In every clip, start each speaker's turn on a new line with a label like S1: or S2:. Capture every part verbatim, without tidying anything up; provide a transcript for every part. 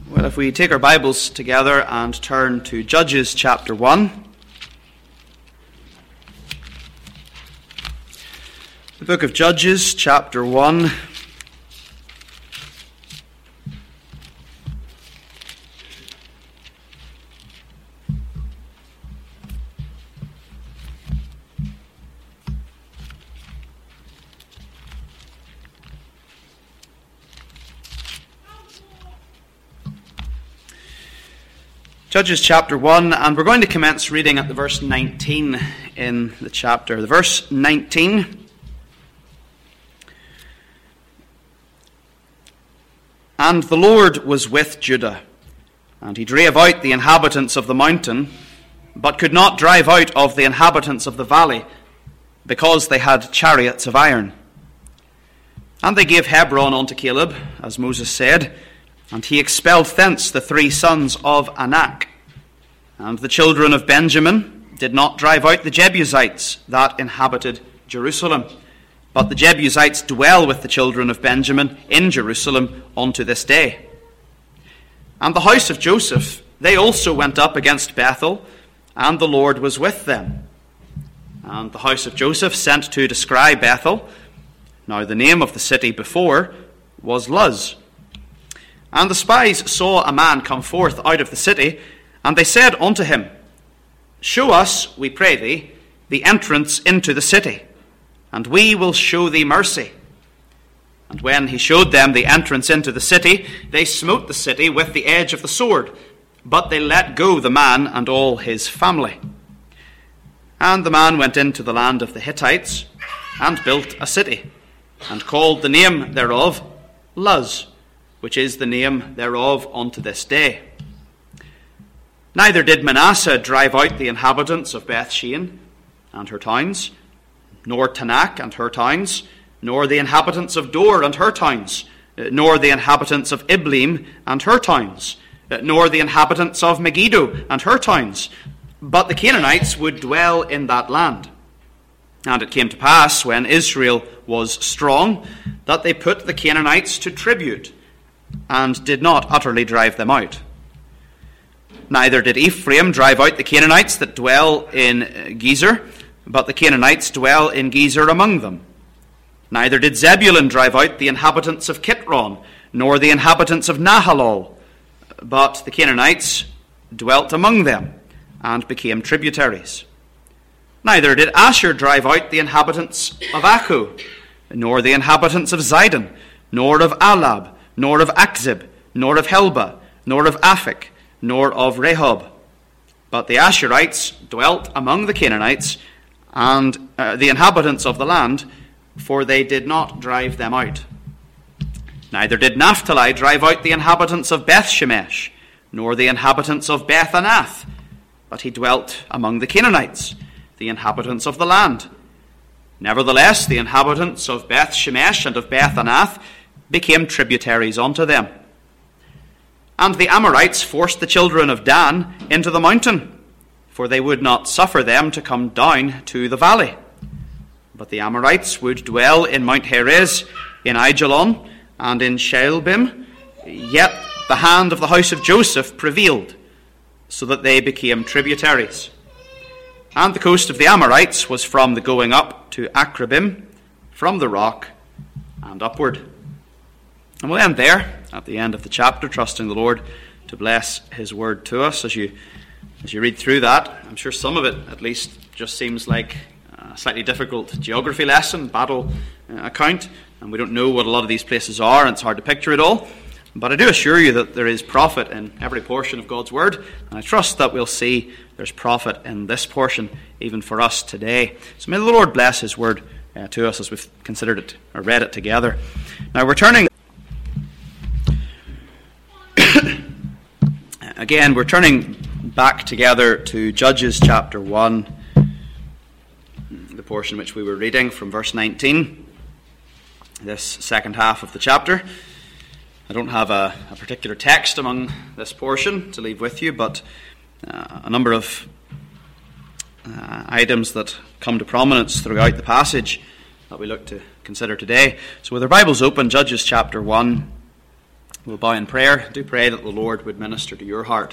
S1: Well, if we take our Bibles together and turn to Judges chapter one. The book of Judges chapter one. Judges chapter one, and we're going to commence reading at the verse nineteen in the chapter. The verse nineteen. And the Lord was with Judah, and he drave out the inhabitants of the mountain, but could not drive out of the inhabitants of the valley, because they had chariots of iron. And they gave Hebron unto Caleb, as Moses said, and he expelled thence the three sons of Anak. And the children of Benjamin did not drive out the Jebusites that inhabited Jerusalem, but the Jebusites dwell with the children of Benjamin in Jerusalem unto this day. And the house of Joseph, they also went up against Bethel, and the Lord was with them. And the house of Joseph sent to descry Bethel. Now the name of the city before was Luz. And the spies saw a man come forth out of the city, and they said unto him, Show us, we pray thee, the entrance into the city, and we will show thee mercy. And when he showed them the entrance into the city, they smote the city with the edge of the sword, but they let go the man and all his family. And the man went into the land of the Hittites, and built a city, and called the name thereof Luz, which is the name thereof unto this day. Neither did Manasseh drive out the inhabitants of Bethshean and her towns, nor Tanakh and her towns, nor the inhabitants of Dor and her towns, nor the inhabitants of Ibleam and her towns, nor the inhabitants of Megiddo and her towns, but the Canaanites would dwell in that land. And it came to pass, when Israel was strong, that they put the Canaanites to tribute, and did not utterly drive them out. Neither did Ephraim drive out the Canaanites that dwell in Gezer, but the Canaanites dwell in Gezer among them. Neither did Zebulun drive out the inhabitants of Kitron, nor the inhabitants of Nahalol, but the Canaanites dwelt among them, and became tributaries. Neither did Asher drive out the inhabitants of Akko, nor the inhabitants of Zidon, nor of Alab, nor of Akzib, nor of Helba, nor of Aphik, nor of Rehob. But the Asherites dwelt among the Canaanites, and uh, the inhabitants of the land, for they did not drive them out. Neither did Naphtali drive out the inhabitants of Bethshemesh, nor the inhabitants of Beth-Anath, but he dwelt among the Canaanites, the inhabitants of the land. Nevertheless, the inhabitants of Beth-Shemesh and of Beth-Anath became tributaries unto them. And the Amorites forced the children of Dan into the mountain, for they would not suffer them to come down to the valley. But the Amorites would dwell in Mount Heres, in Aijalon, and in Shaalbim, yet the hand of the house of Joseph prevailed, so that they became tributaries. And the coast of the Amorites was from the going up to Akrabim, from the rock and upward. And we'll end there at the end of the chapter, trusting the Lord to bless his word to us. As you as you read through that, I'm sure some of it at least just seems like a slightly difficult geography lesson, battle uh, account, and we don't know what a lot of these places are, and it's hard to picture it all. But I do assure you that there is profit in every portion of God's word, and I trust that we'll see there's profit in this portion even for us today. So may the Lord bless his word uh, to us as we've considered it or read it together. Now we're turning Again, we're turning back together to Judges chapter one, the portion which we were reading from verse nineteen, this second half of the chapter. I don't have a, a particular text among this portion to leave with you, but uh, a number of uh, items that come to prominence throughout the passage that we look to consider today. So with our Bibles open, Judges chapter one, We'll bow in prayer. Do pray that the Lord would minister to your heart.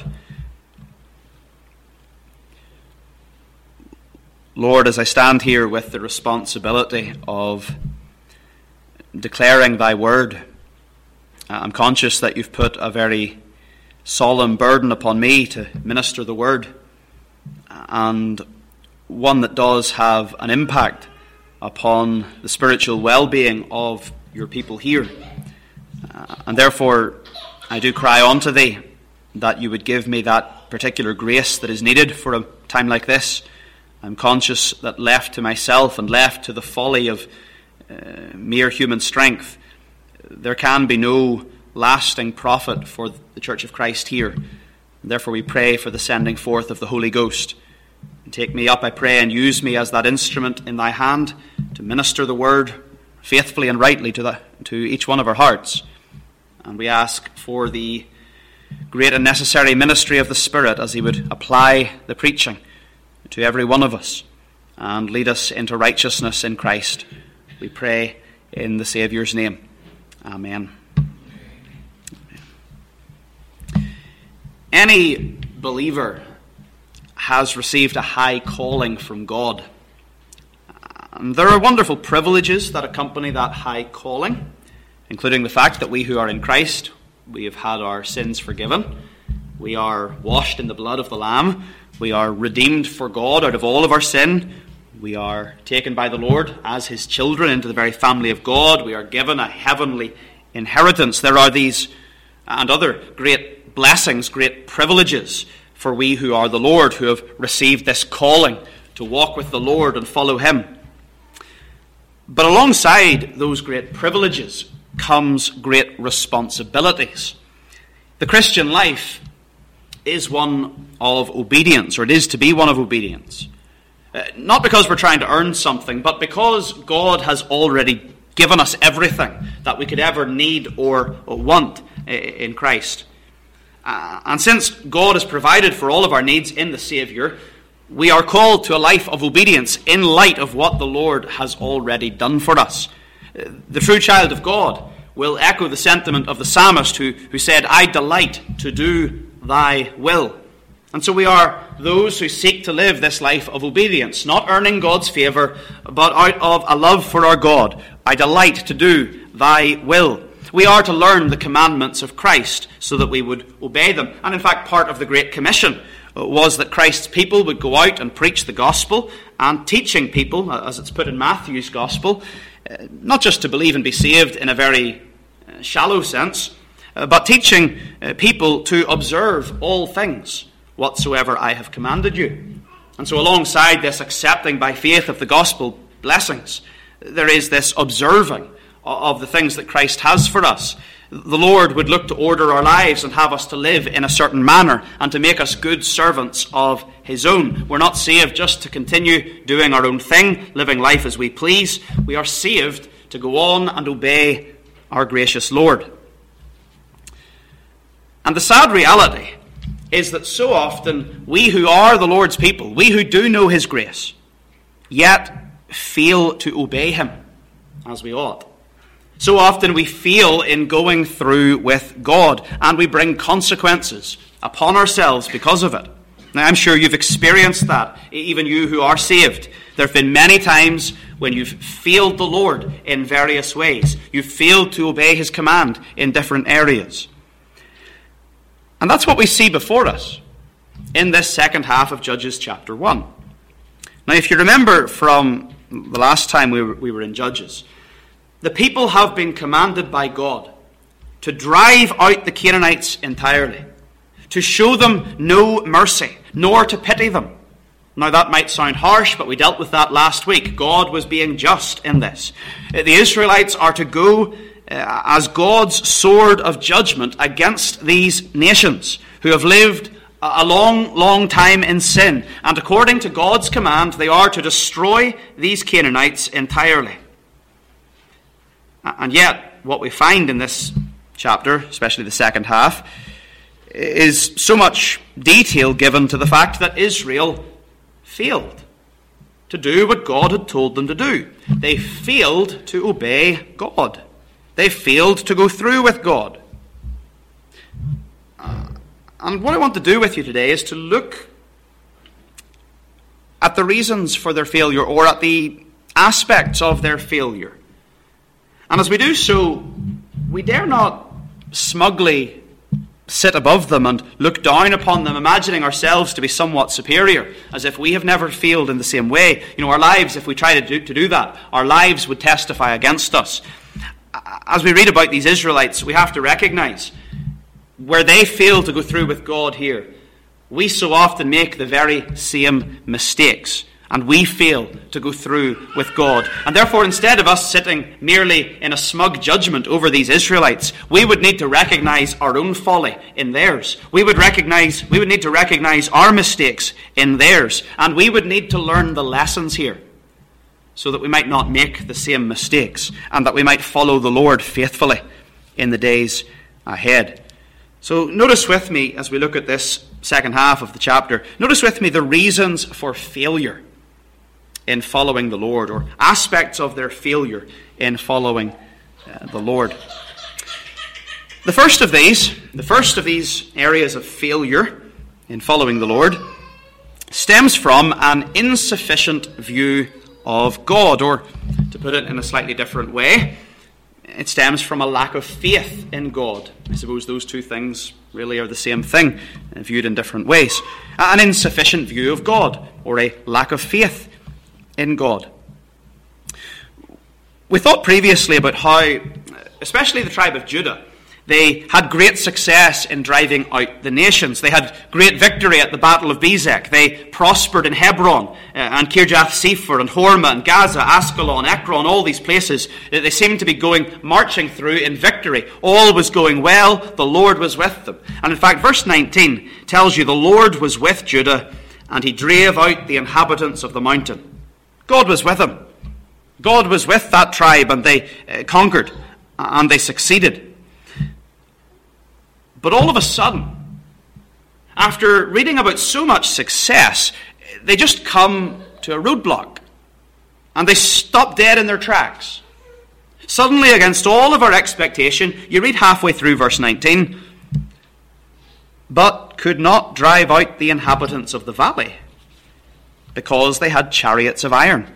S1: Lord, as I stand here with the responsibility of declaring thy word, I'm conscious that you've put a very solemn burden upon me to minister the word, and one that does have an impact upon the spiritual well-being of your people here. Uh, and therefore, I do cry unto thee that you would give me that particular grace that is needed for a time like this. I'm conscious that left to myself and left to the folly of uh, mere human strength, there can be no lasting profit for the Church of Christ here. And therefore we pray for the sending forth of the Holy Ghost. And take me up, I pray, and use me as that instrument in thy hand to minister the word faithfully and rightly to, the, to each one of our hearts. And we ask for the great and necessary ministry of the Spirit as he would apply the preaching to every one of us and lead us into righteousness in Christ. We pray in the Saviour's name. Amen. Any believer has received a high calling from God. And there are wonderful privileges that accompany that high calling, including the fact that we who are in Christ, we have had our sins forgiven. We are washed in the blood of the Lamb. We are redeemed for God out of all of our sin. We are taken by the Lord as his children into the very family of God. We are given a heavenly inheritance. There are these and other great blessings, great privileges for we who are the Lord, who have received this calling to walk with the Lord and follow him. But alongside those great privileges comes great responsibilities. The Christian life is one of obedience, or it is to be one of obedience. Uh, not because we're trying to earn something, but because God has already given us everything that we could ever need or, or want in Christ. Uh, and since God has provided for all of our needs in the Saviour, we are called to a life of obedience in light of what the Lord has already done for us. Uh, the true child of God will echo the sentiment of the psalmist who, who said, I delight to do thy will. And so we are those who seek to live this life of obedience, not earning God's favour, but out of a love for our God. I delight to do thy will. We are to learn the commandments of Christ so that we would obey them. And in fact, part of the Great Commission was that Christ's people would go out and preach the gospel, and teaching people, as it's put in Matthew's gospel, not just to believe and be saved in a very shallow sense, but teaching people to observe all things whatsoever I have commanded you. And so alongside this accepting by faith of the gospel blessings, there is this observing of the things that Christ has for us. The Lord would look to order our lives and have us to live in a certain manner and to make us good servants of his own. We're not saved just to continue doing our own thing, living life as we please. We are saved to go on and obey our gracious Lord. And the sad reality is that so often we who are the Lord's people, we who do know his grace, yet fail to obey him as we ought. So often we fail in going through with God, and we bring consequences upon ourselves because of it. Now, I'm sure you've experienced that, even you who are saved. There have been many times when you've failed the Lord in various ways. You've failed to obey his command in different areas. And that's what we see before us in this second half of Judges chapter one. Now, if you remember from the last time we were, we were in Judges, the people have been commanded by God to drive out the Canaanites entirely, to show them no mercy, nor to pity them. Now that might sound harsh, but we dealt with that last week. God was being just in this. The Israelites are to go uh, as God's sword of judgment against these nations who have lived a long, long time in sin. And according to God's command, they are to destroy these Canaanites entirely. And yet, what we find in this chapter, especially the second half, is so much detail given to the fact that Israel failed to do what God had told them to do. They failed to obey God. They failed to go through with God. And what I want to do with you today is to look at the reasons for their failure, or at the aspects of their failure. And as we do so, we dare not smugly sit above them and look down upon them, imagining ourselves to be somewhat superior, as if we have never failed in the same way. You know, our lives, if we try to do, to do that, our lives would testify against us. As we read about these Israelites, we have to recognize where they fail to go through with God here, we so often make the very same mistakes, and we fail to go through with God. And therefore, instead of us sitting merely in a smug judgment over these Israelites, we would need to recognize our own folly in theirs. We would recognize, we would need to recognize our mistakes in theirs, and we would need to learn the lessons here, so that we might not make the same mistakes, and that we might follow the Lord faithfully in the days ahead. So notice with me, as we look at this second half of the chapter, notice with me the reasons for failure in following the Lord, or aspects of their failure in following uh, the Lord. The first of these, the first of these areas of failure in following the Lord stems from an insufficient view of God, or to put it in a slightly different way, it stems from a lack of faith in God. I suppose those two things really are the same thing, viewed in different ways. An insufficient view of God, or a lack of faith in God. We thought previously about how, especially the tribe of Judah, they had great success in driving out the nations. They had great victory at the Battle of Bezek. They prospered in Hebron uh, and Kirjath Sepher and Hormah and Gaza, Ascalon, Ekron, all these places. They seemed to be going, marching through in victory. All was going well. The Lord was with them. And in fact, verse nineteen tells you the Lord was with Judah, and he drave out the inhabitants of the mountain. God was with them. God was with that tribe, and they uh, conquered, and they succeeded. But all of a sudden, after reading about so much success, they just come to a roadblock. And they stop dead in their tracks. Suddenly, against all of our expectation, you read halfway through verse nineteen, but could not drive out the inhabitants of the valley, because they had chariots of iron.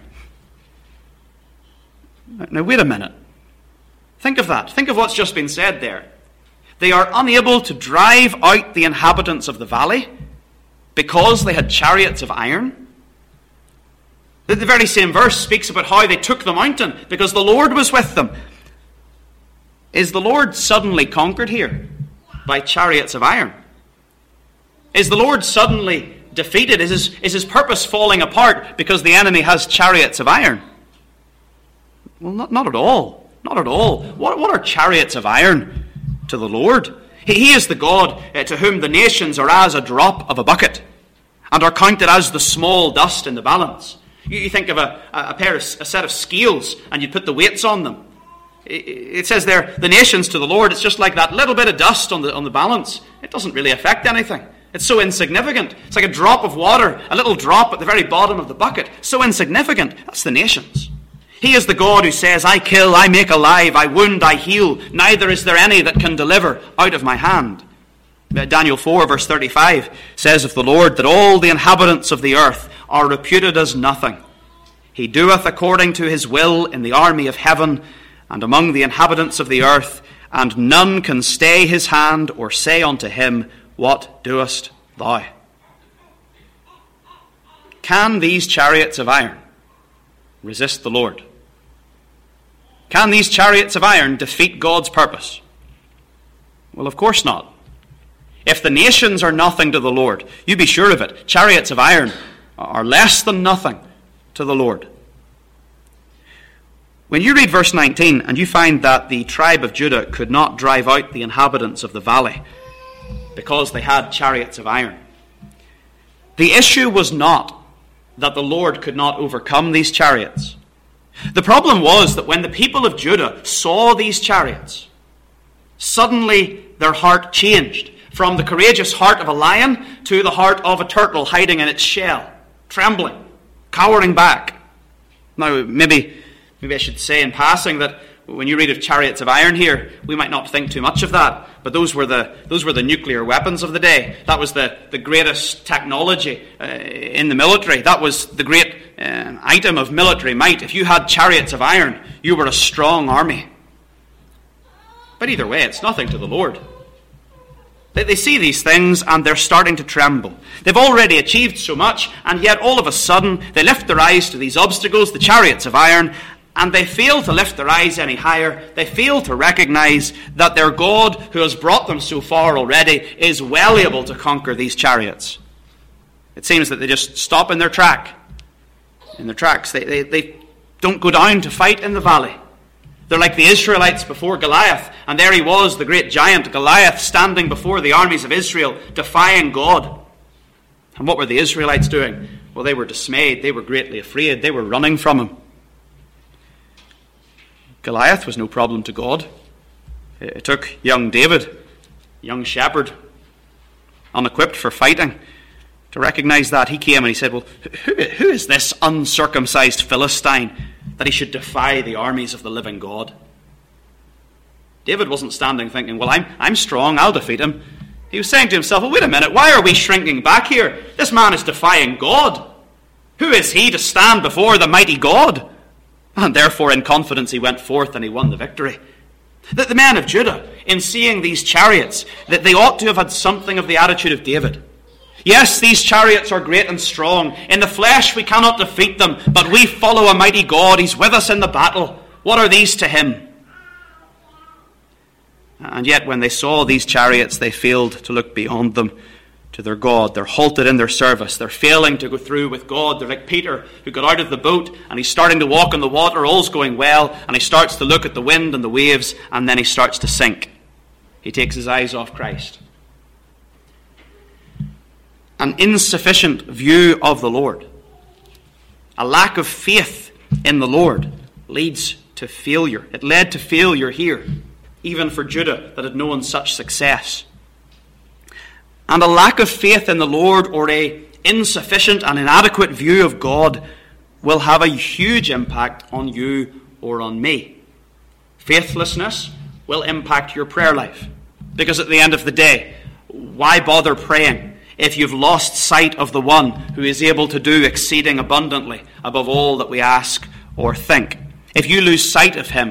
S1: Now, wait a minute. Think of that. Think of what's just been said there. They are unable to drive out the inhabitants of the valley because they had chariots of iron. The very same verse speaks about how they took the mountain because the Lord was with them. Is the Lord suddenly conquered here by chariots of iron? Is the Lord suddenly defeated? Is his, is his purpose falling apart because the enemy has chariots of iron? Well, not, not at all. Not at all. What, what are chariots of iron to the Lord? He, he is the God uh, to whom the nations are as a drop of a bucket and are counted as the small dust in the balance. You, you think of a, a pair of, a set of scales, and you put the weights on them. It, it says there, the nations to the Lord, it's just like that little bit of dust on the on the balance. It doesn't really affect anything. It's so insignificant. It's like a drop of water, a little drop at the very bottom of the bucket. So insignificant. That's the nations. He is the God who says, I kill, I make alive, I wound, I heal. Neither is there any that can deliver out of my hand. Daniel four verse thirty-five says of the Lord that all the inhabitants of the earth are reputed as nothing. He doeth according to his will in the army of heaven and among the inhabitants of the earth, and none can stay his hand or say unto him, what doest thou? Can these chariots of iron resist the Lord? Can these chariots of iron defeat God's purpose? Well, of course not. If the nations are nothing to the Lord, you be sure of it, chariots of iron are less than nothing to the Lord. When you read verse nineteen and you find that the tribe of Judah could not drive out the inhabitants of the valley because they had chariots of iron, the issue was not that the Lord could not overcome these chariots. The problem was that when the people of Judah saw these chariots, suddenly their heart changed from the courageous heart of a lion to the heart of a turtle hiding in its shell, trembling, cowering back. Now, maybe, maybe I should say in passing that When you read of chariots of iron here, we might not think too much of that, but those were the those were the nuclear weapons of the day. That was the, the greatest technology uh, in the military. That was the great uh, item of military might. If you had chariots of iron, you were a strong army. But either way, it's nothing to the Lord. They, they see these things and they're starting to tremble. They've already achieved so much, and yet all of a sudden they lift their eyes to these obstacles, the chariots of iron, and they fail to lift their eyes any higher. They fail to recognize that their God, who has brought them so far already, is well able to conquer these chariots. It seems that they just stop in their track, in their tracks. They, they, they don't go down to fight in the valley. They're like the Israelites before Goliath, and there he was, the great giant Goliath, standing before the armies of Israel, defying God. And what were the Israelites doing? Well, they were dismayed. They were greatly afraid. They were running from him. Goliath was no problem to God. It took young David, young shepherd, unequipped for fighting, to recognize that. He came and he said, well, who, who is this uncircumcised Philistine that he should defy the armies of the living God? David wasn't standing thinking, well, I'm, I'm strong, I'll defeat him. He was saying to himself, well, wait a minute, why are we shrinking back here? This man is defying God. Who is he to stand before the mighty God? And therefore, in confidence, he went forth and he won the victory. That the men of Judah, in seeing these chariots, that they ought to have had something of the attitude of David. Yes, these chariots are great and strong. In the flesh we cannot defeat them, but we follow a mighty God. He's with us in the battle. What are these to him? And yet when they saw these chariots, they failed to look beyond them to their God. They're halted in their service. They're failing to go through with God. They're like Peter, who got out of the boat and he's starting to walk on the water. All's going well, and he starts to look at the wind and the waves, and then he starts to sink. He takes his eyes off Christ. An insufficient view of the Lord, a lack of faith in the Lord, leads to failure. It led to failure here, even for Judah that had known such success. And a lack of faith in the Lord, or a insufficient and inadequate view of God, will have a huge impact on you or on me. Faithlessness will impact your prayer life. Because at the end of the day, why bother praying if you've lost sight of the one who is able to do exceeding abundantly above all that we ask or think? If you lose sight of him,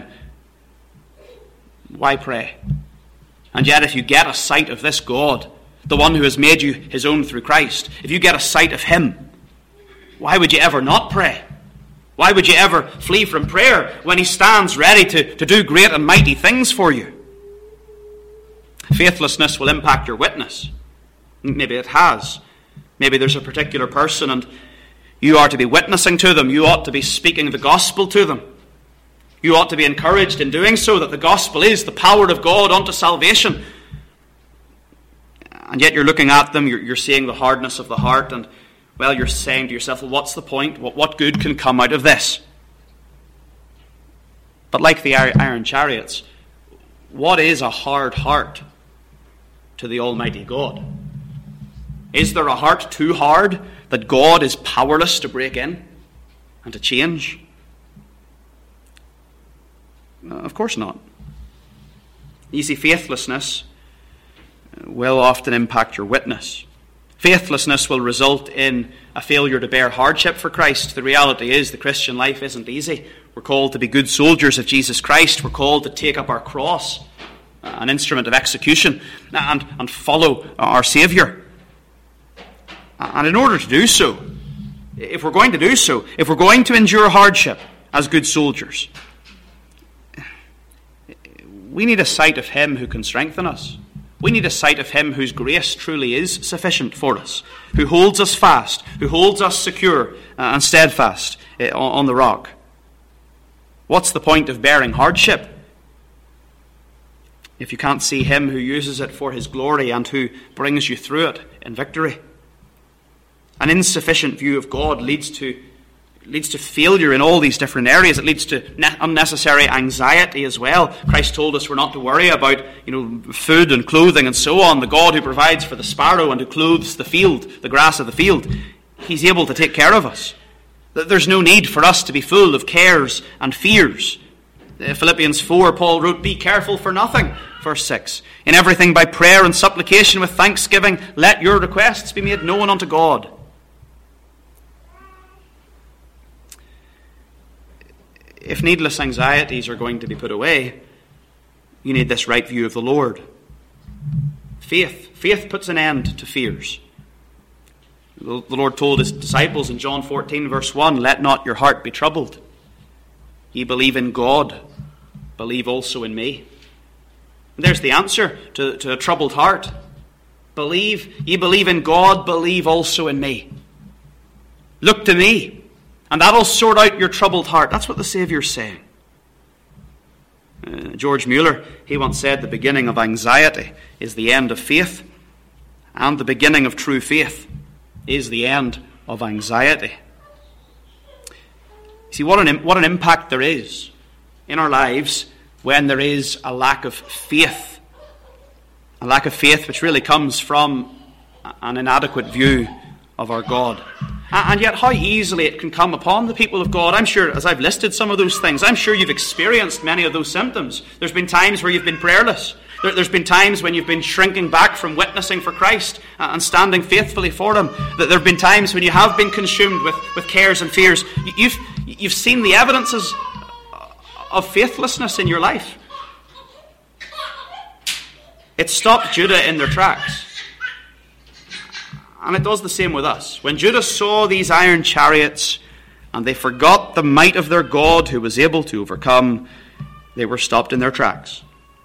S1: why pray? And yet if you get a sight of this God, the one who has made you his own through Christ, if you get a sight of him, why would you ever not pray? Why would you ever flee from prayer when he stands ready to, to do great and mighty things for you? Faithlessness will impact your witness. Maybe it has. Maybe there's a particular person and you are to be witnessing to them. You ought to be speaking the gospel to them. You ought to be encouraged in doing so, that the gospel is the power of God unto salvation. And yet you're looking at them, you're, you're seeing the hardness of the heart, and, well, you're saying to yourself, well, what's the point? What, what good can come out of this? But like the iron chariots, what is a hard heart to the Almighty God? Is there a heart too hard that God is powerless to break in and to change? No, of course not. You see, faithlessness will often impact your witness. Faithlessness will result in a failure to bear hardship for Christ. The reality is the Christian life isn't easy. We're called to be good soldiers of Jesus Christ. We're called to take up our cross, an instrument of execution, and, and follow our Saviour. And in order to do so, if we're going to do so, if we're going to endure hardship as good soldiers, we need a sight of him who can strengthen us. We need a sight of him whose grace truly is sufficient for us, who holds us fast, who holds us secure and steadfast on the rock. What's the point of bearing hardship if you can't see him who uses it for his glory and who brings you through it in victory? An insufficient view of God leads to leads to failure in all these different areas. It leads to ne- unnecessary anxiety as well. Christ told us we're not to worry about, you know, food and clothing and so on. The God who provides for the sparrow and who clothes the field, the grass of the field, he's able to take care of us. There's no need for us to be full of cares and fears. Philippians four, Paul wrote, "Be careful for nothing," verse six. "In everything by prayer and supplication with thanksgiving, let your requests be made known unto God." If needless anxieties are going to be put away, you need this right view of the Lord. Faith. Faith puts an end to fears. The Lord told his disciples in John fourteen, verse one, "Let not your heart be troubled. Ye believe in God, believe also in me." And there's the answer to, to a troubled heart. Believe, ye believe in God, believe also in me. Look to me, and that'll sort out your troubled heart. That's what the Saviour's saying. Uh, George Mueller, he once said, the beginning of anxiety is the end of faith, and the beginning of true faith is the end of anxiety. See, what an, what an impact there is in our lives when there is a lack of faith. A lack of faith which really comes from an inadequate view of our God. And yet how easily it can come upon the people of God. I'm sure, as I've listed some of those things, I'm sure you've experienced many of those symptoms. There's been times where you've been prayerless. There, there's been times when you've been shrinking back from witnessing for Christ and standing faithfully for Him. There have been times when you have been consumed with, with cares and fears. You've, you've seen the evidences of faithlessness in your life. It stopped Judah in their tracks. And it does the same with us. When Judah saw these iron chariots and they forgot the might of their God who was able to overcome, they were stopped in their tracks.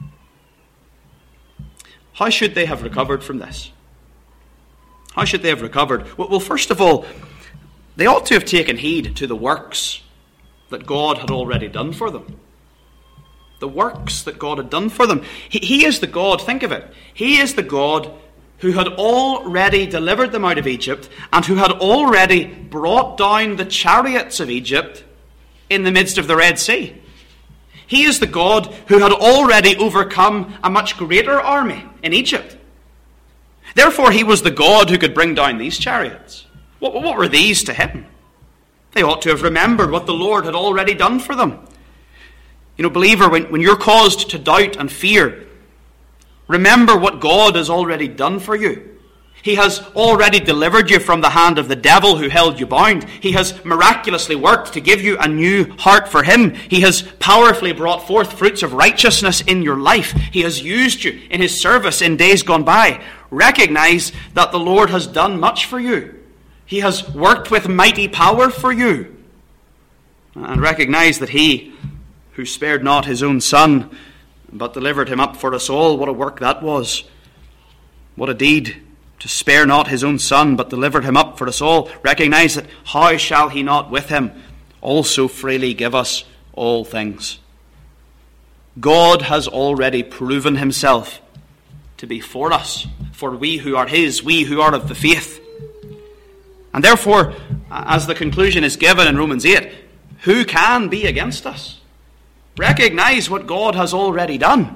S1: How should they have recovered from this? How should they have recovered? Well, first of all, they ought to have taken heed to the works that God had already done for them. The works that God had done for them. He, he is the God, think of it. He is the God who had already delivered them out of Egypt and who had already brought down the chariots of Egypt in the midst of the Red Sea. He is the God who had already overcome a much greater army in Egypt. Therefore, he was the God who could bring down these chariots. What, what were these to him? They ought to have remembered what the Lord had already done for them. You know, believer, when, when you're caused to doubt and fear, remember what God has already done for you. He has already delivered you from the hand of the devil who held you bound. He has miraculously worked to give you a new heart for Him. He has powerfully brought forth fruits of righteousness in your life. He has used you in His service in days gone by. Recognize that the Lord has done much for you. He has worked with mighty power for you. And recognize that He who spared not His own Son, but delivered Him up for us all, what a work that was. What a deed, to spare not His own Son, but delivered Him up for us all. Recognize that how shall He not with Him also freely give us all things? God has already proven Himself to be for us, for we who are His, we who are of the faith. And therefore, as the conclusion is given in Romans eight, who can be against us? Recognize what God has already done.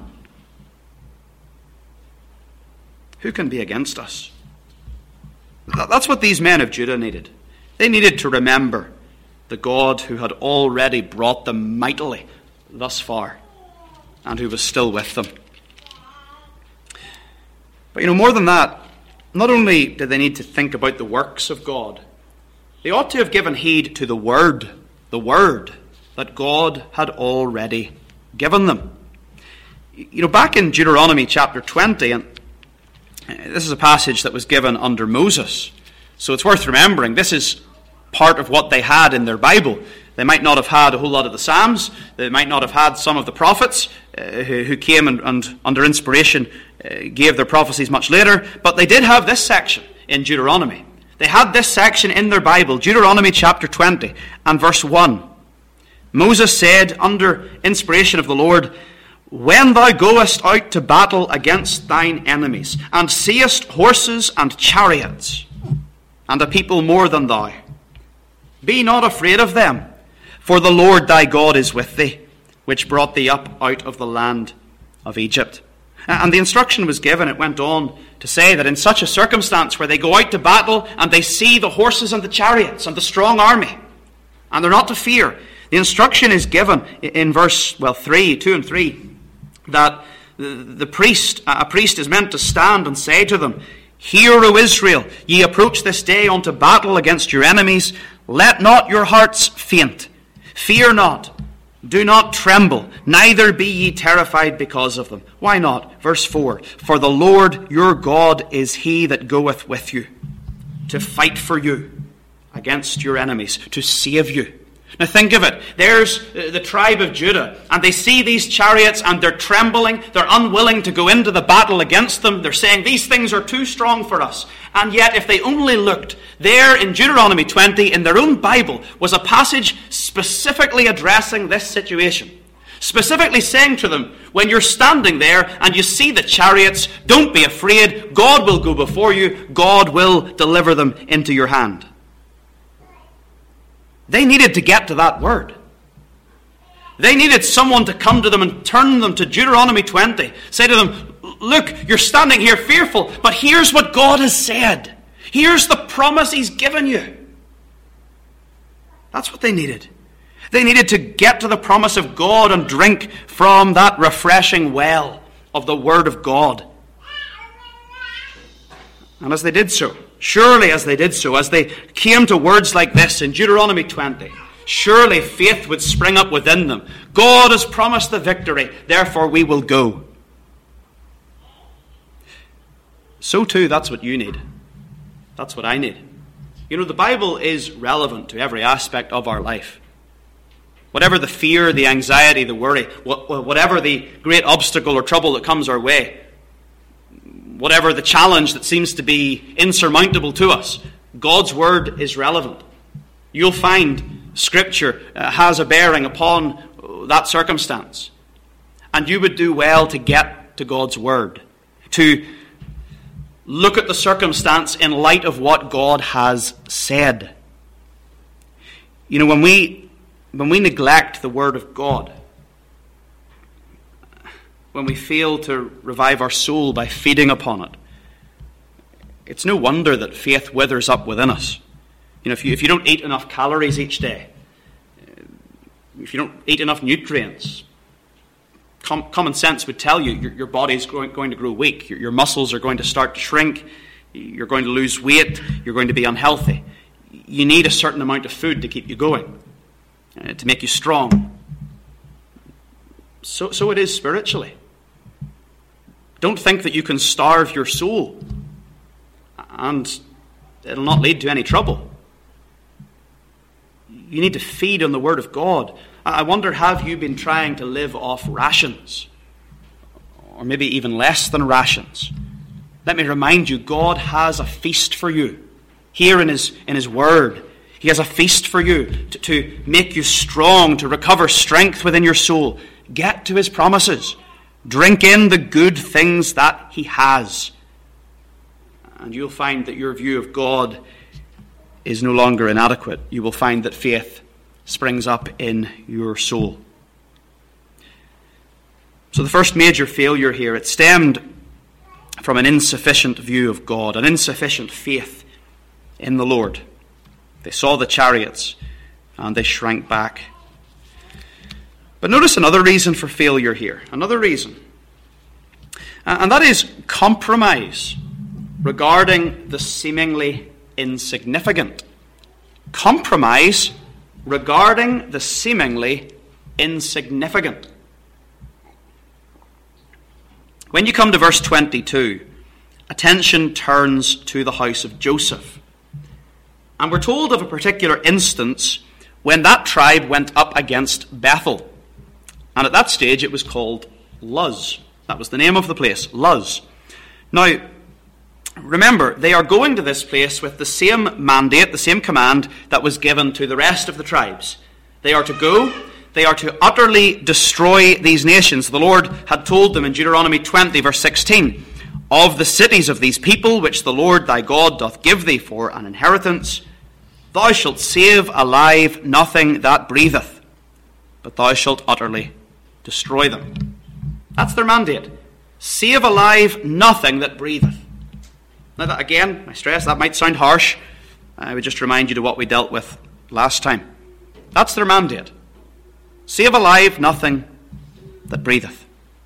S1: Who can be against us? That's what these men of Judah needed. They needed to remember the God who had already brought them mightily thus far and who was still with them. But you know, more than that, not only did they need to think about the works of God, they ought to have given heed to the word, the word that God had already given them. You know, back in Deuteronomy chapter twenty, and this is a passage that was given under Moses, so it's worth remembering, this is part of what they had in their Bible. They might not have had a whole lot of the Psalms, they might not have had some of the prophets uh, who, who came and, and under inspiration uh, gave their prophecies much later, but they did have this section in Deuteronomy. They had this section in their Bible, Deuteronomy chapter twenty and verse one. Moses said, under inspiration of the Lord, "When thou goest out to battle against thine enemies, and seest horses and chariots, and a people more than thou, be not afraid of them, for the Lord thy God is with thee, which brought thee up out of the land of Egypt." And the instruction was given, it went on to say that in such a circumstance where they go out to battle and they see the horses and the chariots and the strong army, and they're not to fear, The instruction is given in verse, well, three, two and three, that the priest, a priest is meant to stand and say to them, Hear, O Israel, ye approach this day unto battle against your enemies. Let not your hearts faint. Fear not. Do not tremble, neither be ye terrified because of them. Why not? Verse four, For the Lord your God is he that goeth with you, to fight for you against your enemies, to save you. Now think of it. There's the tribe of Judah, and they see these chariots, and they're trembling. They're unwilling to go into the battle against them. They're saying, these things are too strong for us. And yet, if they only looked, there in Deuteronomy twenty, in their own Bible, was a passage specifically addressing this situation. Specifically saying to them, when you're standing there and you see the chariots, don't be afraid. God will go before you. God will deliver them into your hand. They needed to get to that word. They needed someone to come to them and turn them to Deuteronomy twenty. Say to them, look, you're standing here fearful, but here's what God has said. Here's the promise he's given you. That's what they needed. They needed to get to the promise of God and drink from that refreshing well of the word of God. And as they did so, surely as they did so, as they came to words like this in Deuteronomy twenty, surely faith would spring up within them. God has promised the victory, therefore we will go. So too, that's what you need. That's what I need. You know, the Bible is relevant to every aspect of our life. Whatever the fear, the anxiety, the worry, whatever the great obstacle or trouble that comes our way, whatever the challenge that seems to be insurmountable to us, God's word is relevant. You'll find Scripture uh, has a bearing upon that circumstance. And you would do well to get to God's word, to look at the circumstance in light of what God has said. You know, when we, when we neglect the word of God, when we fail to revive our soul by feeding upon it, it's no wonder that faith withers up within us. You know, if you, if you don't eat enough calories each day, if you don't eat enough nutrients, com- common sense would tell you your, your body's going, going to grow weak. Your, your muscles are going to start to shrink. You're going to lose weight. You're going to be unhealthy. You need a certain amount of food to keep you going, uh, to make you strong. So, so it is spiritually. Don't think that you can starve your soul and it'll not lead to any trouble. You need to feed on the Word of God. I wonder, have you been trying to live off rations? Or maybe even less than rations? Let me remind you, God has a feast for you. Here in His, in His Word, He has a feast for you to, to make you strong, to recover strength within your soul. Get to His promises. Drink in the good things that He has. And you'll find that your view of God is no longer inadequate. You will find that faith springs up in your soul. So the first major failure here, it stemmed from an insufficient view of God, an insufficient faith in the Lord. They saw the chariots and they shrank back. But notice another reason for failure here, another reason. And that is compromise regarding the seemingly insignificant. Compromise regarding the seemingly insignificant. When you come to verse twenty-two, attention turns to the house of Joseph. And we're told of a particular instance when that tribe went up against Bethel. And at that stage it was called Luz. That was the name of the place, Luz. Now, remember, they are going to this place with the same mandate, the same command that was given to the rest of the tribes. They are to go, they are to utterly destroy these nations. The Lord had told them in Deuteronomy twenty, verse sixteen, of the cities of these people, which the Lord thy God doth give thee for an inheritance, thou shalt save alive nothing that breatheth, but thou shalt utterly destroy them. That's their mandate. Save alive nothing that breatheth. Now, that, again, I stress, that might sound harsh. I would just remind you to what we dealt with last time. That's their mandate. save alive nothing that breatheth.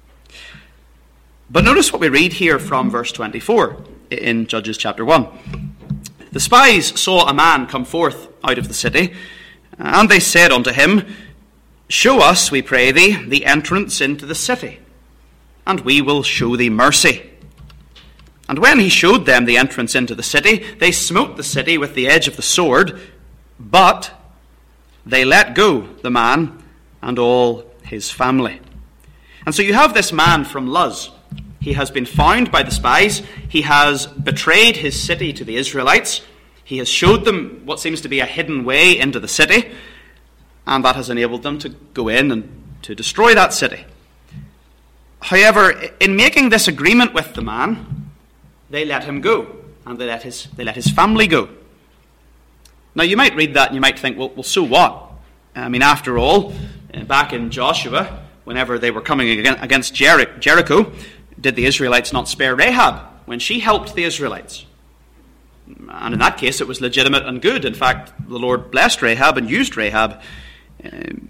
S1: But notice what we read here from verse twenty-four in Judges chapter one. The spies saw a man come forth out of the city, and they said unto him, Show us, we pray thee, the entrance into the city, and we will show thee mercy. And when he showed them the entrance into the city, they smote the city with the edge of the sword, but they let go the man and all his family. And so you have this man from Luz. He has been found by the spies. He has betrayed his city to the Israelites. He has showed them what seems to be a hidden way into the city, and that has enabled them to go in and to destroy that city. However, in making this agreement with the man, they let him go, and they let his, they let his family go. Now, you might read that and you might think, well, well so what? I mean, after all, back in Joshua, whenever they were coming against Jer- Jericho, did the Israelites not spare Rahab when she helped the Israelites? And in that case, it was legitimate and good. In fact, the Lord blessed Rahab and used Rahab. Um,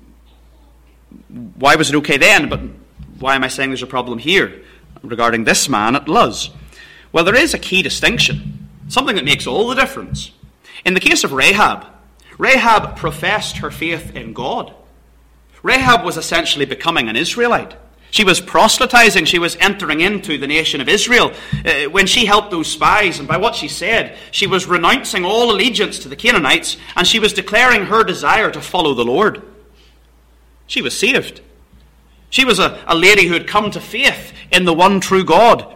S1: why was it okay then? But why am I saying there's a problem here regarding this man at Luz? Well, there is a key distinction, something that makes all the difference. In the case of Rahab, Rahab professed her faith in God. Rahab was essentially becoming an Israelite. She was proselytizing. She was entering into the nation of Israel. Uh, when she helped those spies, and by what she said, she was renouncing all allegiance to the Canaanites, and she was declaring her desire to follow the Lord. She was saved. She was a, a lady who had come to faith in the one true God.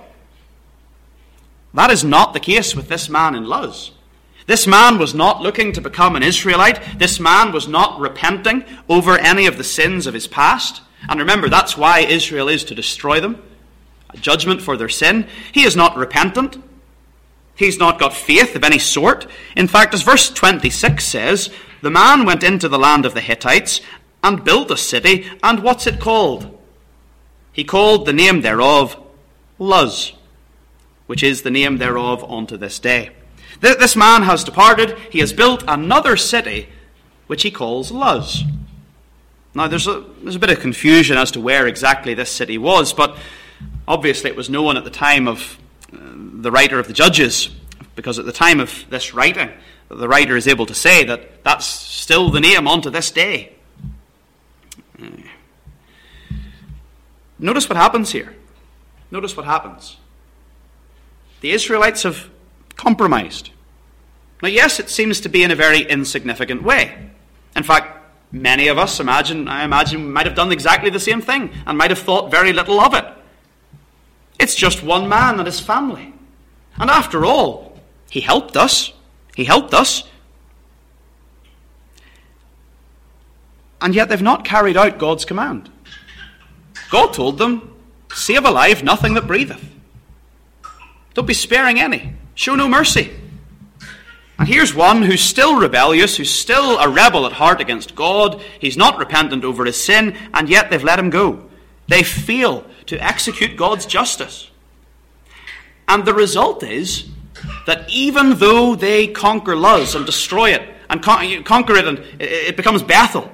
S1: That is not the case with this man in Luz. This man was not looking to become an Israelite. This man was not repenting over any of the sins of his past. And remember, that's why Israel is to destroy them. A judgment for their sin. He is not repentant. He's not got faith of any sort. In fact, as verse twenty-six says, the man went into the land of the Hittites and built a city, and what's it called? He called the name thereof Luz, which is the name thereof unto this day. This man has departed. He has built another city, which he calls Luz. Now, there's a, there's a bit of confusion as to where exactly this city was, but obviously it was known at the time of uh, the writer of the Judges, because at the time of this writing, the writer is able to say that that's still the name unto this day. Uh, notice what happens here. Notice what happens. The Israelites have compromised. Now, yes, it seems to be in a very insignificant way. In fact, many of us, imagine, I imagine, might have done exactly the same thing and might have thought very little of it. It's just one man and his family. And after all, he helped us. He helped us. And yet they've not carried out God's command. God told them, save alive nothing that breatheth. Don't be sparing any. Show no mercy. And here's one who's still rebellious, who's still a rebel at heart against God. He's not repentant over his sin, and yet they've let him go. They fail to execute God's justice. And the result is that even though they conquer Luz and destroy it, and con- conquer it and it becomes Bethel,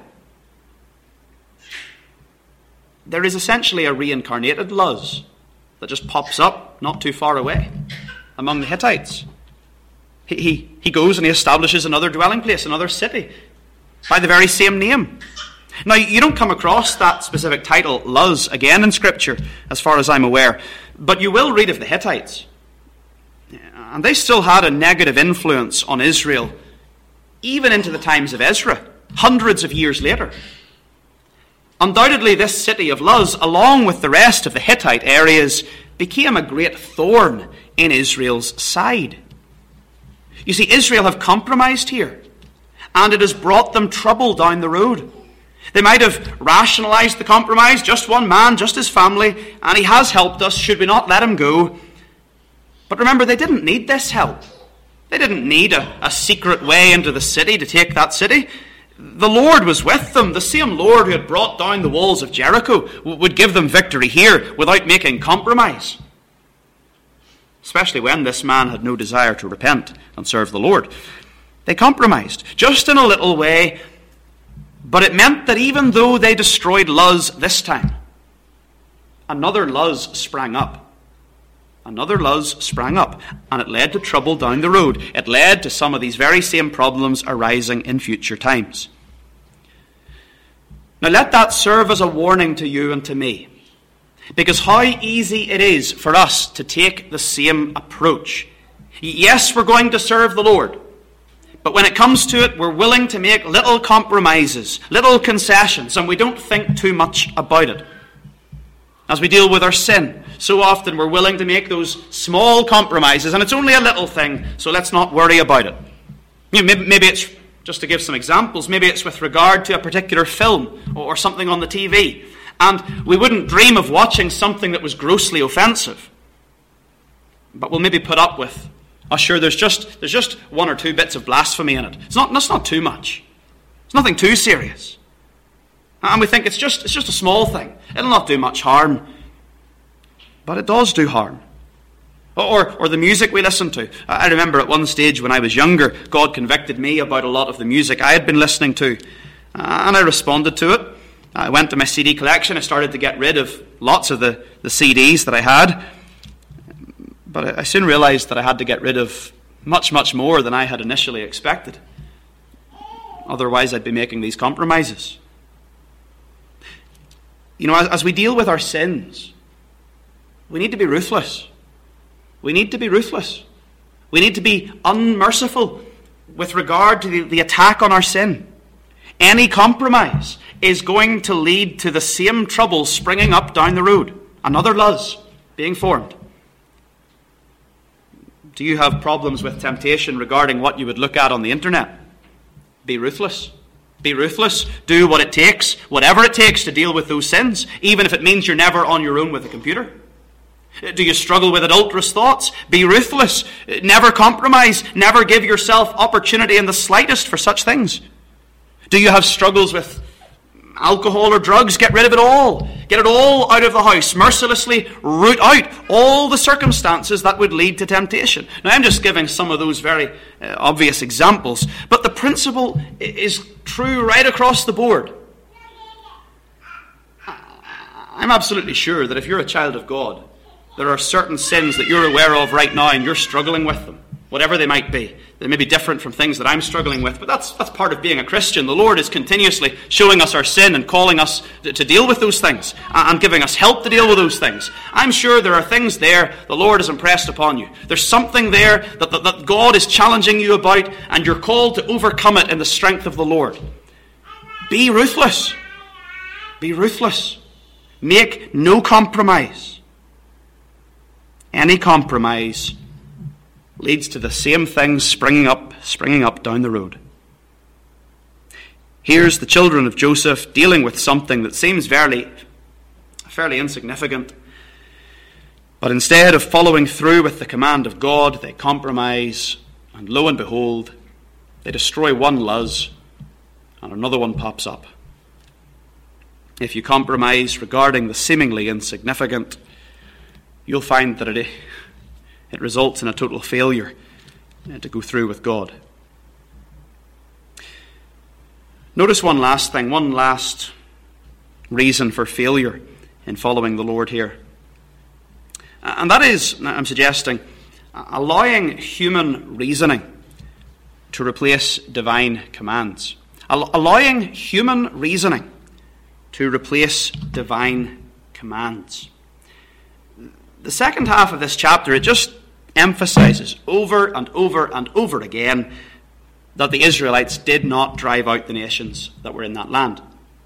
S1: there is essentially a reincarnated Luz that just pops up not too far away among the Hittites. He, he, he goes and he establishes another dwelling place, another city, by the very same name. Now, you don't come across that specific title, Luz, again in Scripture, as far as I'm aware, but you will read of the Hittites. And they still had a negative influence on Israel, even into the times of Ezra, hundreds of years later. Undoubtedly, this city of Luz, along with the rest of the Hittite areas, became a great thorn in Israel's side. You see, Israel have compromised here, and it has brought them trouble down the road. They might have rationalized the compromise, just one man, just his family, and he has helped us, should we not let him go? But remember, they didn't need this help. They didn't need a, a secret way into the city to take that city. The Lord was with them. The same Lord who had brought down the walls of Jericho would give them victory here without making compromise. Especially when this man had no desire to repent and serve the Lord. They compromised, just in a little way, But it meant that even though they destroyed Luz this time, another Luz sprang up. Another Luz sprang up, and it led to trouble down the road. It led to some of these very same problems arising in future times. Now let that serve as a warning to you and to me. Because how easy it is for us to take the same approach. Yes, we're going to serve the Lord. But when it comes to it, we're willing to make little compromises, little concessions, and we don't think too much about it. As we deal with our sin, so often we're willing to make those small compromises, and it's only a little thing, so let's not worry about it. You know, maybe, maybe it's, just to give some examples, maybe it's with regard to a particular film or something on the T V. And we wouldn't dream of watching something that was grossly offensive. But we'll maybe put up with, oh sure, there's just there's just one or two bits of blasphemy in it. It's not that's not too much. It's nothing too serious. And we think it's just it's just a small thing. It'll not do much harm. But it does do harm. Or, or the music we listen to. I remember at one stage when I was younger, God convicted me about a lot of the music I had been listening to. And I responded to it. I went to my C D collection. I started to get rid of lots of the, the C Ds that I had. But I soon realized that I had to get rid of much, much more than I had initially expected. Otherwise, I'd be making these compromises. You know, as, as we deal with our sins, we need to be ruthless. We need to be ruthless. We need to be unmerciful with regard to the, the attack on our sin. Any compromise is going to lead to the same trouble springing up down the road. Another Luz being formed. Do you have problems with temptation regarding what you would look at on the internet? Be ruthless. Be ruthless. Do what it takes, whatever it takes to deal with those sins, even if it means you're never on your own with a computer. Do you struggle with adulterous thoughts? Be ruthless. Never compromise. Never give yourself opportunity in the slightest for such things. Do you have struggles with alcohol or drugs? Get rid of it all. Get it all out of the house. Mercilessly root out all the circumstances that would lead to temptation. Now, I'm just giving some of those very uh, obvious examples, but the principle is true right across the board. I'm absolutely sure that if you're a child of God, there are certain sins that you're aware of right now and you're struggling with them, whatever they might be. They may be different from things that I'm struggling with, but that's that's part of being a Christian. The Lord is continuously showing us our sin and calling us to, to deal with those things and giving us help to deal with those things. I'm sure there are things there the Lord has impressed upon you. There's something there that, that, that God is challenging you about, and you're called to overcome it in the strength of the Lord. Be ruthless. Be ruthless. Make no compromise. Any compromise leads to the same things springing up, springing up down the road. Here's the children of Joseph dealing with something that seems fairly, fairly insignificant. But instead of following through with the command of God, they compromise, and lo and behold, they destroy one Luz, and another one pops up. If you compromise regarding the seemingly insignificant, you'll find that it, it results in a total failure to go through with God. Notice one last thing, one last reason for failure in following the Lord here. And that is, I'm suggesting, allowing human reasoning to replace divine commands. Allowing human reasoning to replace divine commands. The second half of this chapter, it just emphasizes over and over and over again that the Israelites did not drive out the nations that were in that land.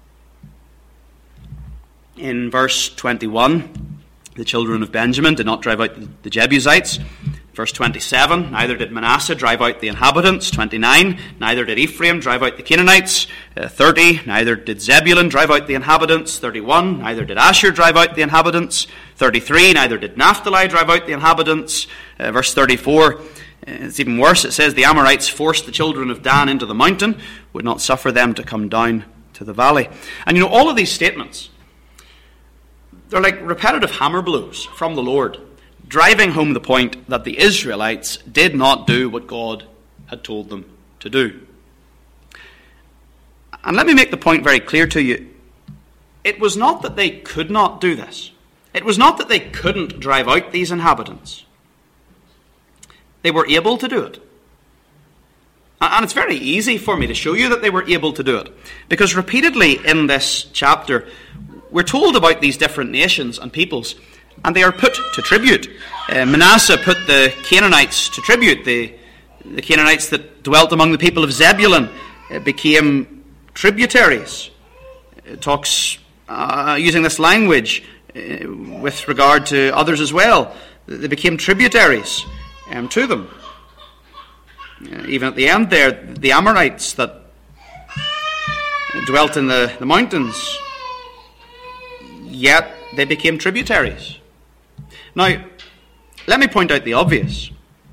S1: In verse twenty-one, the children of Benjamin did not drive out the Jebusites. Verse twenty-seven, neither did Manasseh drive out the inhabitants. twenty-nine, neither did Ephraim drive out the Canaanites. Uh, thirty, neither did Zebulun drive out the inhabitants. thirty-one, neither did Asher drive out the inhabitants. thirty-three, neither did Naphtali drive out the inhabitants. Uh, verse thirty-four, it's even worse. It says the Amorites forced the children of Dan into the mountain, would not suffer them to come down to the valley. And you know, all of these statements, they're like repetitive hammer blows from the Lord, driving home the point that the Israelites did not do what God had told them to do. And let me make the point very clear to you. It was not that they could not do this. It was not that they couldn't drive out these inhabitants. They were able to do it. And it's very easy for me to show you that they were able to do it. Because repeatedly in this chapter, we're told about these different nations and peoples, and they are put to tribute. Uh, Manasseh put the Canaanites to tribute. The, the Canaanites that dwelt among the people of Zebulun uh, became tributaries. It talks uh, using this language uh, with regard to others as well. They became tributaries um, to them. Uh, even at the end there, the Amorites that dwelt in the, the mountains, yet they became tributaries. Now, let me point out the obvious.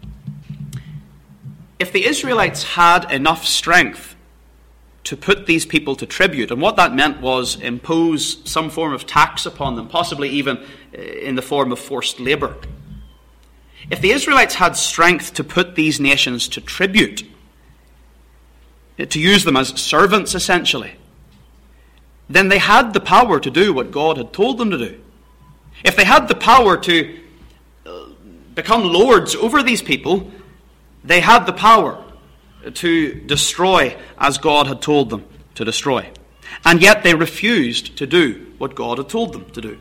S1: If the Israelites had enough strength to put these people to tribute, and what that meant was impose some form of tax upon them, possibly even in the form of forced labour. If the Israelites had strength to put these nations to tribute, to use them as servants essentially, then they had the power to do what God had told them to do. If they had the power to become lords over these people, they had the power to destroy as God had told them to destroy. And yet they refused to do what God had told them to do.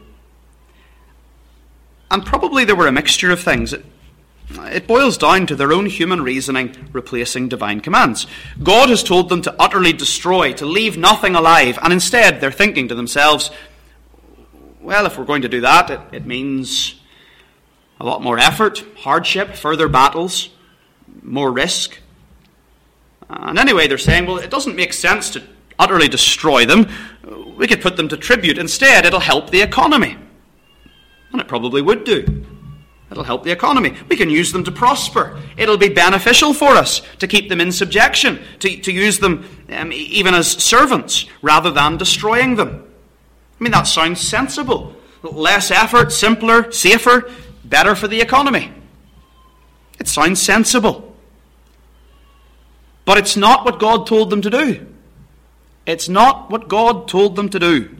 S1: And probably there were a mixture of things. It, it boils down to their own human reasoning replacing divine commands. God has told them to utterly destroy, to leave nothing alive, and instead they're thinking to themselves, well, if we're going to do that, it, it means a lot more effort, hardship, further battles, more risk. And anyway, they're saying, well, it doesn't make sense to utterly destroy them. We could put them to tribute. Instead, it'll help the economy. And it probably would do. It'll help the economy. We can use them to prosper. It'll be beneficial for us to keep them in subjection, to, to use them um, even as servants, rather than destroying them. I mean, that sounds sensible. Less effort, simpler, safer, better for the economy. It sounds sensible. But it's not what God told them to do. It's not what God told them to do.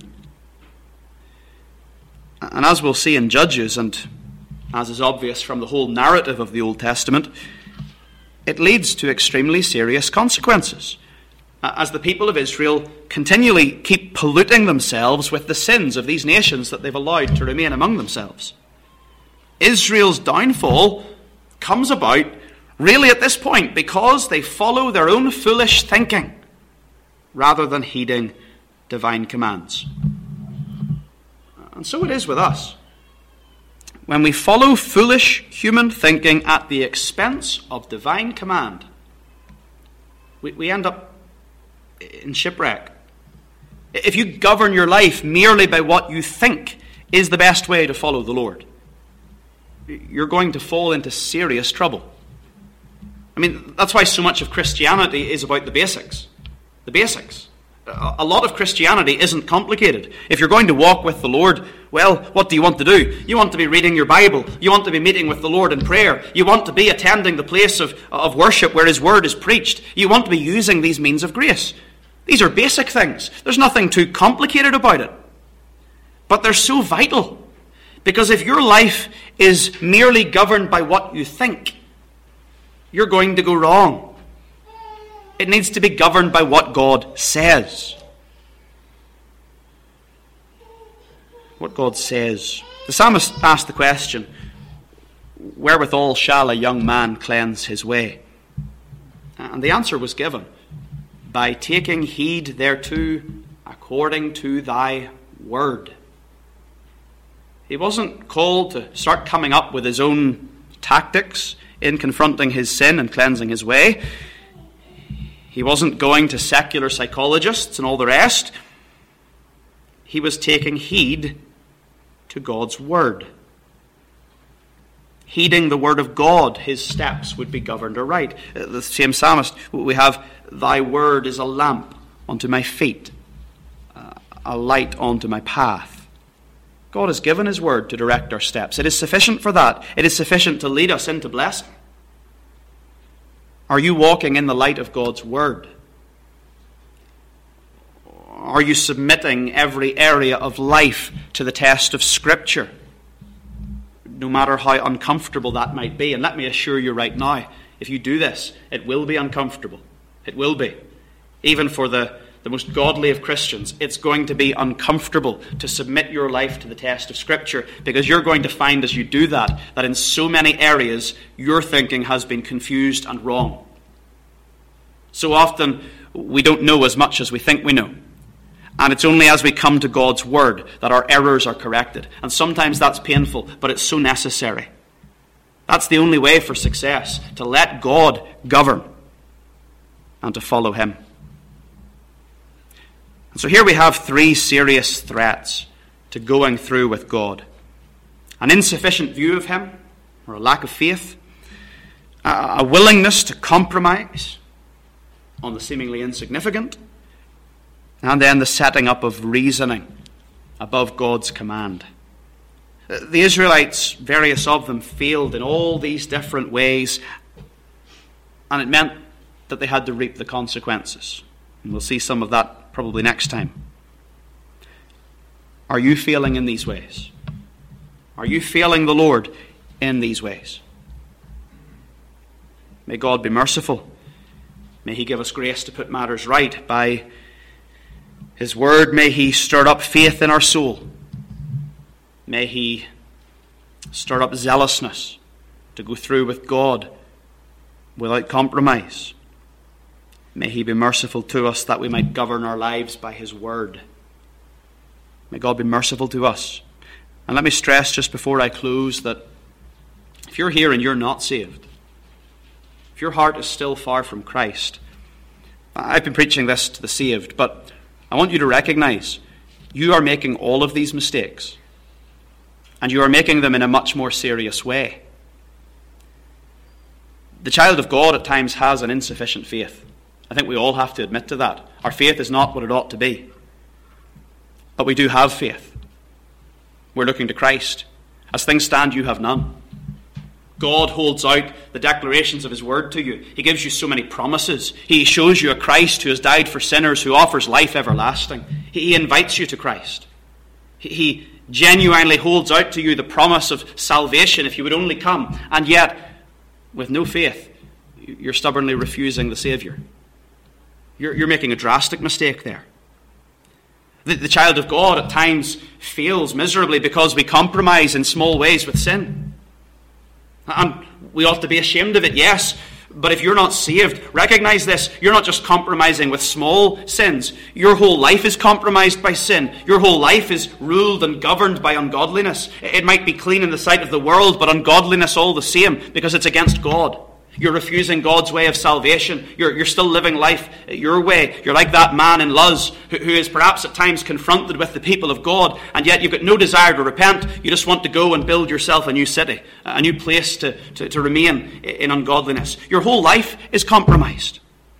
S1: And as we'll see in Judges, and as is obvious from the whole narrative of the Old Testament, it leads to extremely serious consequences, as the people of Israel continually keep polluting themselves with the sins of these nations that they've allowed to remain among themselves. Israel's downfall comes about really at this point because they follow their own foolish thinking rather than heeding divine commands. And so it is with us. When we follow foolish human thinking at the expense of divine command, we, we end up in shipwreck. If you govern your life merely by what you think is the best way to follow the Lord, you're going to fall into serious trouble. I mean, that's why so much of Christianity is about the basics. The basics. A lot of Christianity isn't complicated. If you're going to walk with the Lord, well, what do you want to do? You want to be reading your Bible. You want to be meeting with the Lord in prayer. You want to be attending the place of, of worship where His Word is preached. You want to be using these means of grace. These are basic things. There's nothing too complicated about it. But they're so vital. Because if your life is merely governed by what you think, you're going to go wrong. It needs to be governed by what God says. What God says. The psalmist asked the question, wherewithal shall a young man cleanse his way? And the answer was given, by taking heed thereto according to thy word. He wasn't called to start coming up with his own tactics in confronting his sin and cleansing his way. He wasn't going to secular psychologists and all the rest. He was taking heed to God's word. Heeding the word of God, his steps would be governed aright. The same psalmist, we have, thy word is a lamp unto my feet, a light unto my path. God has given his word to direct our steps. It is sufficient for that. It is sufficient to lead us into blessing. Are you walking in the light of God's word? Are you submitting every area of life to the test of Scripture? No matter how uncomfortable that might be. And let me assure you right now, if you do this, it will be uncomfortable. It will be. Even for the, the most godly of Christians, it's going to be uncomfortable to submit your life to the test of Scripture, because you're going to find as you do that, that in so many areas, your thinking has been confused and wrong. So often, we don't know as much as we think we know. And it's only as we come to God's Word that our errors are corrected. And sometimes that's painful, but it's so necessary. That's the only way for success, to let God govern and to follow Him. And so here we have three serious threats to going through with God. An insufficient view of Him, or a lack of faith. A willingness to compromise on the seemingly insignificant. And then the setting up of reasoning above God's command. The Israelites, various of them, failed in all these different ways, and it meant that they had to reap the consequences. And we'll see some of that probably next time. Are you failing in these ways? Are you failing the Lord in these ways? May God be merciful. May He give us grace to put matters right by His Word. May He stir up faith in our soul. May He stir up zealousness to go through with God without compromise. May He be merciful to us that we might govern our lives by His Word. May God be merciful to us. And let me stress just before I close that if you're here and you're not saved, if your heart is still far from Christ, I've been preaching this to the saved, but I want you to recognize you are making all of these mistakes, and you are making them in a much more serious way. The child of God at times has an insufficient faith. I think we all have to admit to that. Our faith is not what it ought to be. But we do have faith. We're looking to Christ. As things stand, you have none. God holds out the declarations of His Word to you. He gives you so many promises. He shows you a Christ who has died for sinners, who offers life everlasting. He invites you to Christ. He genuinely holds out to you the promise of salvation if you would only come. And yet, with no faith, you're stubbornly refusing the Savior. You're, you're making a drastic mistake there. The, the child of God at times fails miserably because we compromise in small ways with sin. And we ought to be ashamed of it, yes. But if you're not saved, recognize this. You're not just compromising with small sins. Your whole life is compromised by sin. Your whole life is ruled and governed by ungodliness. It might be clean in the sight of the world, but ungodliness all the same, because it's against God. You're refusing God's way of salvation. You're, you're still living life your way. You're like that man in Luz who, who is perhaps at times confronted with the people of God, and yet you've got no desire to repent. You just want to go and build yourself a new city, a new place to, to, to remain in ungodliness. Your whole life is compromised.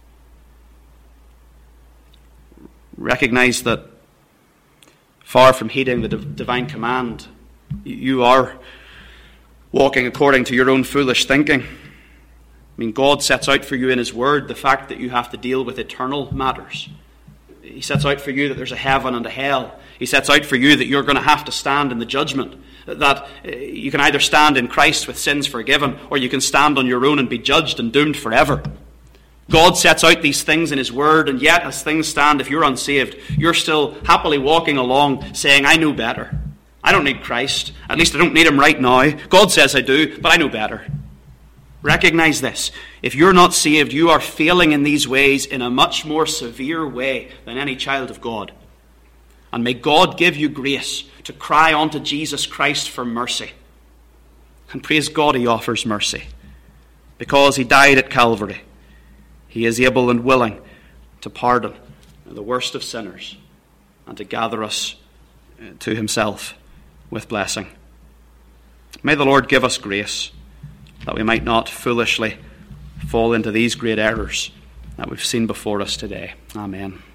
S1: Recognize that far from heeding the divine command, you are walking according to your own foolish thinking. I mean, God sets out for you in His Word the fact that you have to deal with eternal matters. He sets out for you that there's a heaven and a hell. He sets out for you that you're going to have to stand in the judgment. That you can either stand in Christ with sins forgiven, or you can stand on your own and be judged and doomed forever. God sets out these things in His Word, and yet as things stand, if you're unsaved, you're still happily walking along saying, I know better. I don't need Christ. At least I don't need Him right now. God says I do, but I know better. Recognize this. If you're not saved, you are failing in these ways in a much more severe way than any child of God. And may God give you grace to cry unto Jesus Christ for mercy. And praise God, He offers mercy. Because He died at Calvary, He is able and willing to pardon the worst of sinners and to gather us to Himself with blessing. May the Lord give us grace that we might not foolishly fall into these great errors that we've seen before us today. Amen.